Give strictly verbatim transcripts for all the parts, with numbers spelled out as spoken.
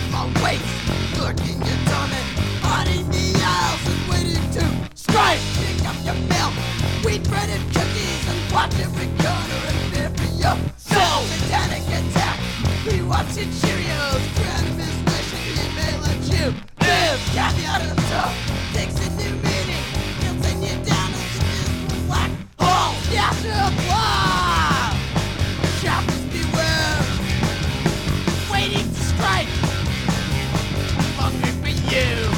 long waits, lurking your tummy, haunting the aisles and waiting to strike. Pick up your milk, wheat bread and cookies, and watch every corner and fear for your soul. Satanic attack, re-watching Cheerios, grand business and he may let you live. Caveat emptor takes a new meaning, he'll send you down into this black hole. The afterlife, shoppers beware, waiting to strike, hungry for you.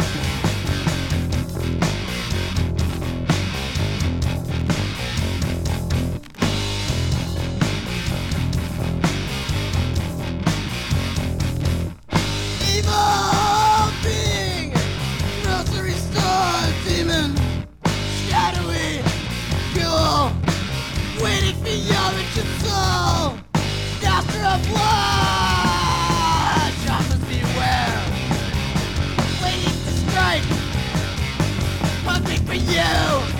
Evil being, grocery store demon, shadowy, cool, waiting for your rich soul. Master of blood, shoppers beware, waiting to strike, hungry for you.